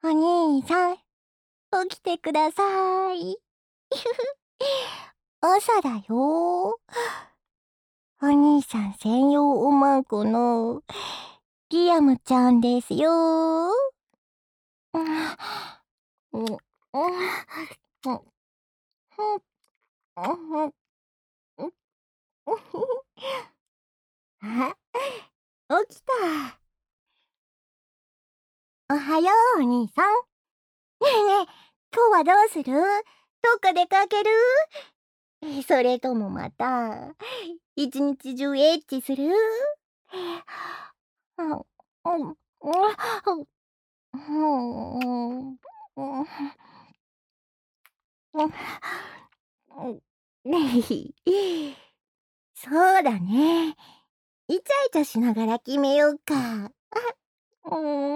お兄さん、起きてください。朝だよ。お兄さん専用おまんこのリアムちゃんですよ。うん、うん、うん、うん、うん、あ、起きた。おはよう、お兄さん。ねえねえ、今日はどうする？どっか出かける？それともまた、一日中エッチする？うん、うん、うん、うん、うん、そうだね。イチャイチャしながら決めようか。うん、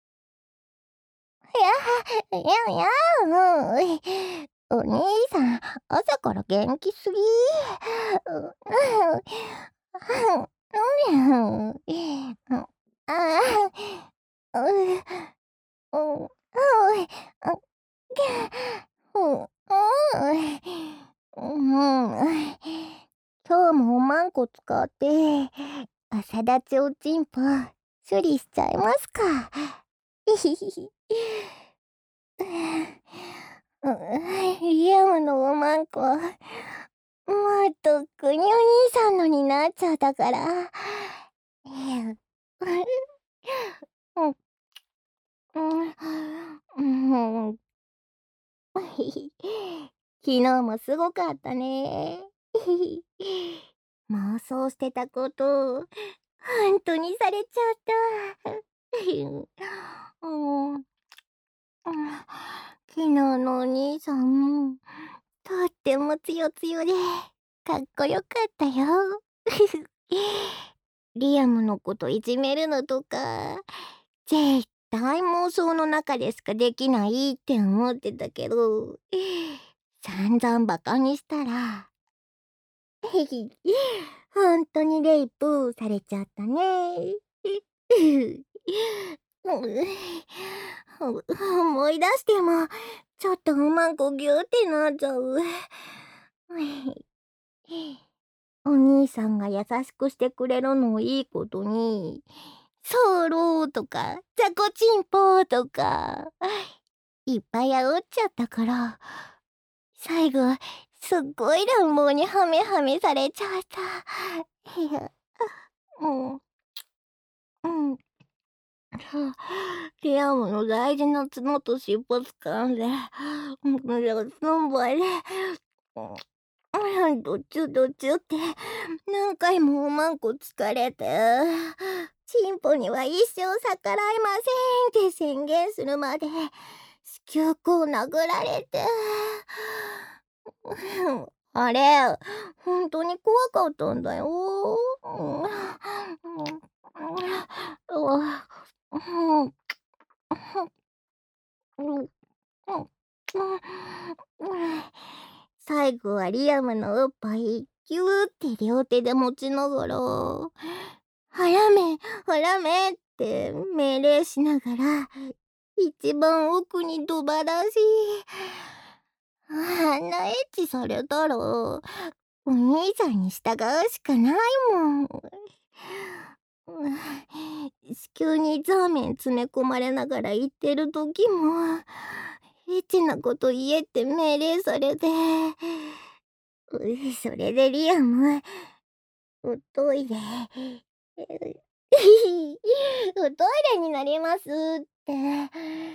いや、いやいや、お兄さん、朝から元気すぎ。今日もおまんこ使って朝立ちおちんぽ処理しちゃいますか。リアムのおまんこ、もうとっくにお兄さんのになっちゃったから。うんうん、昨日もすごかったね。妄想してたこと、本当にされちゃった。うん、昨日のお兄さん、とってもつよつよで、かっこよかったよ。リアムのこといじめるのとか、絶対妄想の中でしかできないって思ってたけど、散々バカにしたら、本当にレイプされちゃったね。思い出しても、ちょっとおまんこぎゅーってなっちゃう。お兄さんが優しくしてくれるのをいいことに、ソロとか、ザコチンポとか、いっぱい煽っちゃったから、最後、すっごい乱暴にハメハメされちゃった。いや、うん、うん。リアムの大事な角と尻尾掴んで、そんばいで、どっちゅどっちゅって何回もおまんこ疲れて、チンポには一生逆らえませんって宣言するまで子宮口殴られて、あれ本当に怖かったんだよ。最後はリアムのおっぱいギューって両手で持ちながら「はめはめ」って命令しながら一番奥にドバ出し。あんなエッチされたらお兄さんに従うしかないもん。子宮にザーメン詰め込まれながら言ってる時もエッチなこと言えって命令されて、それでリアム、おトイレ、おトイレになりますって。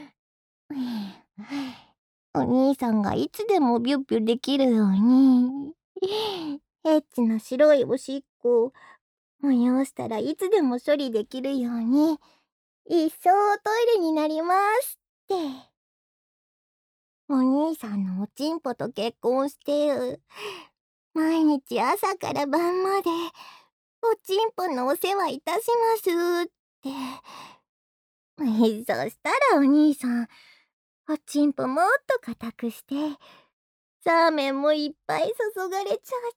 お兄さんがいつでもビュッビュできるように、エッチな白いおしっこ、催したらいつでも処理できるように、一生おトイレになりますって。お兄さんのおちんぽと結婚して、毎日朝から晩まで、おちんぽのお世話いたしますって。そしたらお兄さん、おちんぽもっと固くして、ラーメンもいっぱい注がれちゃった。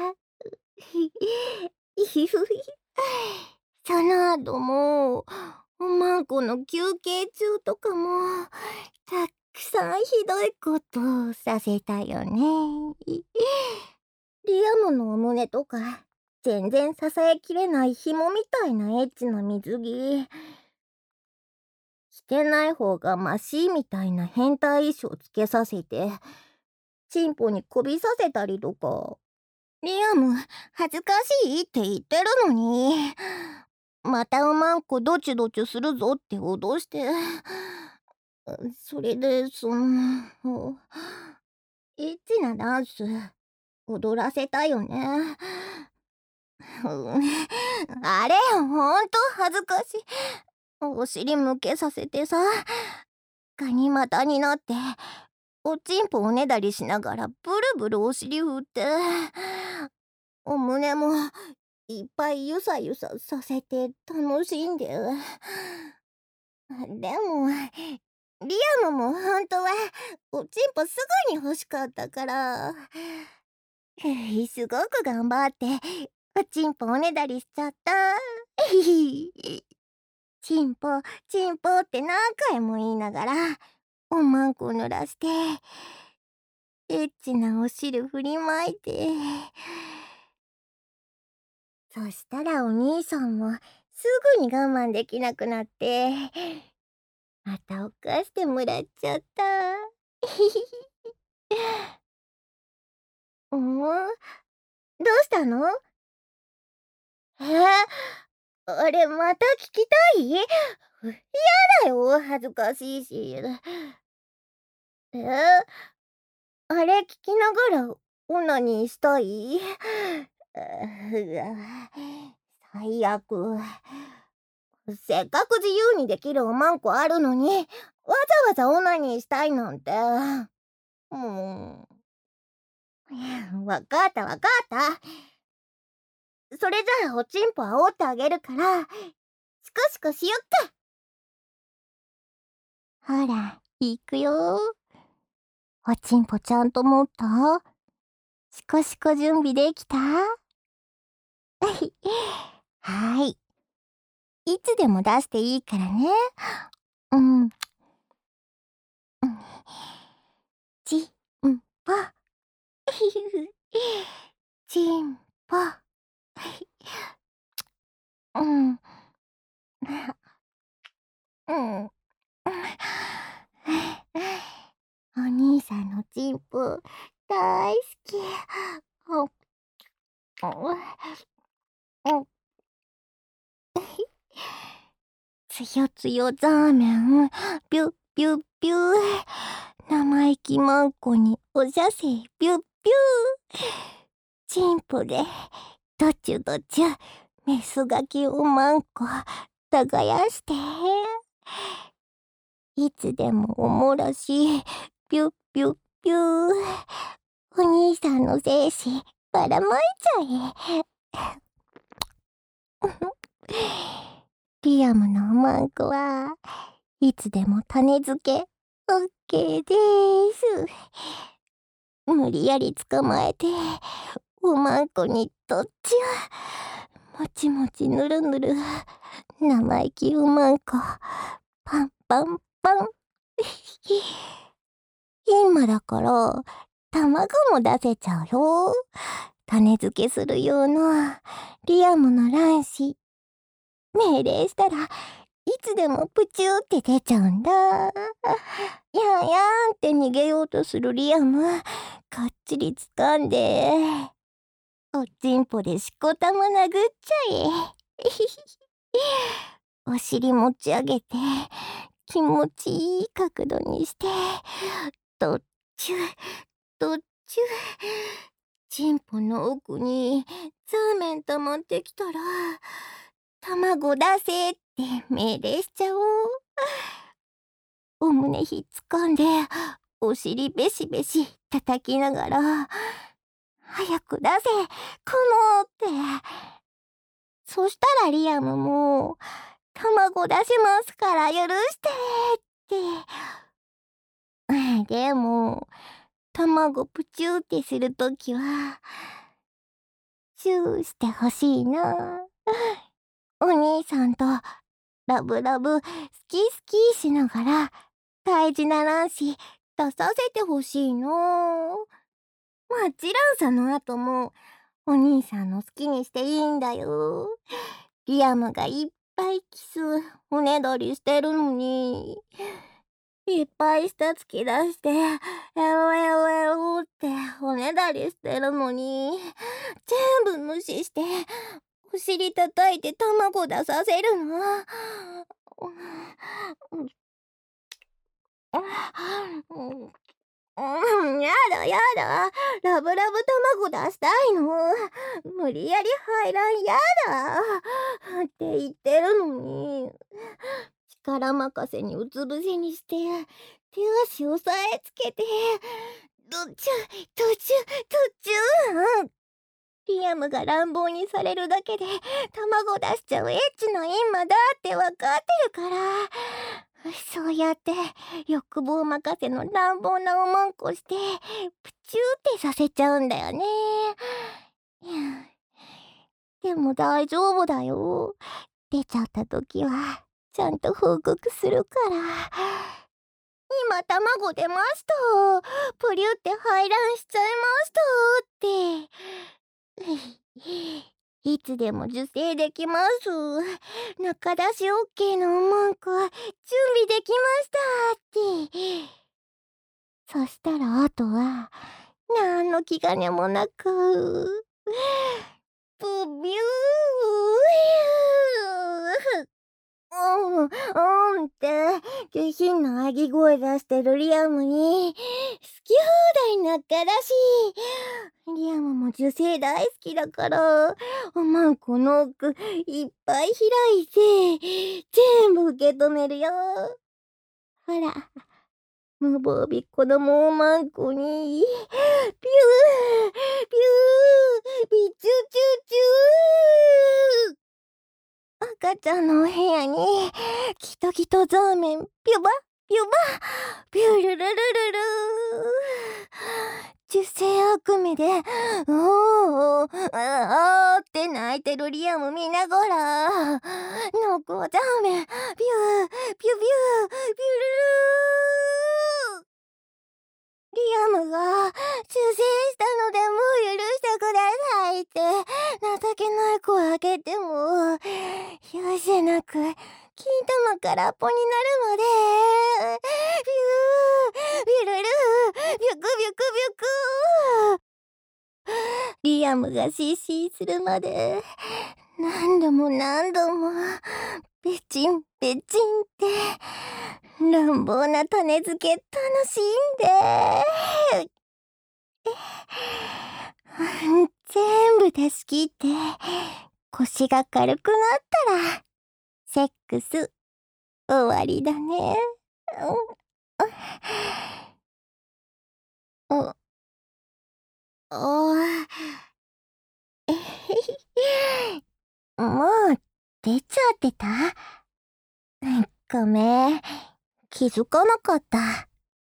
その後も、 おまんこの休憩中とかもたくさんひどいことをさせたよね。リアムのお胸とか全然支えきれない紐みたいなエッチな水着着てない方がマシみたいな変態衣装つけさせてチンポにこびさせたりとか。リアム恥ずかしいって言ってるのにまたおまんこドチュドチュするぞって脅して、それでエッチなダンス踊らせたよね。あれほんと恥ずかしい。お尻向けさせてさ、ガニ股になっておちんぽおねだりしながらブルブルお尻振ってお胸もいっぱいゆさゆささせて楽しんで。でもリアムも本当はおちんぽすぐに欲しかったからすごく頑張っておちんぽおねだりしちゃった。チンポチンポって何回も言いながらおまんこ濡らしてエッチなお汁振りまいて、そしたらお兄さんもすぐに我慢できなくなってまたおかしてもらっちゃった。どうしたの？あれまた聞きたい？嫌だよ恥ずかしいし。あれ聞きながらオナニーしたい？最悪。せっかく自由にできるおまんこあるのにわざわざオナニーしたいなんて。もわかったわかった。それじゃあおちんぽ煽ってあげるからシコシコしよっか。ほらいくよ。おちんぽちゃんと持った？シコシコ準備できた？はい。いつでも出していいからね。うん。ちんぽ。ちんぽ。うん。うん。お兄さんのチンポ大好き。つよつよザーメンビュッビュッビュー。生意気まんこにおしゃせビュッビュー。チンポでどちゅどちゅメスガキおまんこ耕していつでもおもらしビュッビュッビュー。お兄さんの精子ばらまいちゃえ。リアムのおまんこはいつでも種付けオッケーです。無理やり捕まえておまんこにとっちゅもちもちぬるぬる生意気おまんこパンパンパン。今だから卵も出せちゃうよ。種付けする用のリアムの卵子命令したらいつでもプチューって出ちゃうんだ。やんやんって逃げようとするリアムかっちり掴んでおちんぽでしこたま殴っちゃえ。お尻持ち上げて気持ちいい角度にしてどっちゅどっちゅチンポの奥にザーメン溜まってきたら卵出せって命令しちゃおう。お胸ひっつかんでお尻ベシベシ叩きながら早く出せこのって。そしたらリアムも卵出しますから許してって。でも卵プチューってするときはチューしてほしいな。お兄さんとラブラブ、好き好きしながら、大事な卵子出させてほしいの。もちろんその後も、お兄さんの好きにしていいんだよ。リアムがいっぱいキス、おねだりしてるのに、いっぱい舌突き出して、エロエロエロっておねだりしてるのに、全部無視して、お尻叩いて卵出させるの。やだやだ。ラブラブ卵出したいの。無理やり入らんやだ。って言ってるのに。力任せにうつ伏せにして、手足押さえつけて、途中、リアムが乱暴にされるだけで卵出しちゃうエッチな今だってわかってるから。そうやって欲望任せの乱暴なおまんこしてプチューってさせちゃうんだよね。でも大丈夫だよ。出ちゃった時はちゃんと報告するから。今卵出ました。プリュって排卵しちゃいましたって。いつでも受精できます。中出し OK のおまんこ準備できましたって。そしたらあとはなんの気兼ねもなくブビューって下品な喘ぎ声出してるリアムに好き放題なったらしい。リアムも受精大好きだからおまんこの奥いっぱい開いて全部受け止めるよ。ほら無防備子供おまんこにピューピューピチュチュチュー。赤ちゃんのお部屋にギトギトザーメンピュバピュバピュルルルルル受精悪夢でおーあーって泣いてるリアム見ながら濃厚ザーメンピューピュピュピュルルリアムが受精したのでもう許してくださいって情けない声上げても容赦なく金玉からポになるまでビュービュルルビュクビュクビュクリアムが失神するまで何度もペチンペチンって乱暴な種付け楽しんで全部出し切って腰が軽くなったらセックス終わりだね。おおもう出ちゃってた？ごめん、気づかなかった。は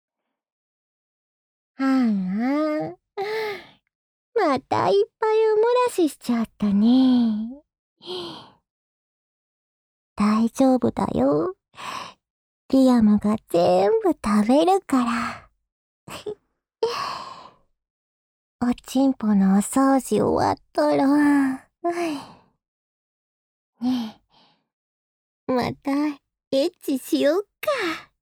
あ、またいっぱいおもらししちゃったね。大丈夫だよ。リアムが全部食べるから。おちんぽのお掃除終わったら、ねえ、またエッチしよっか。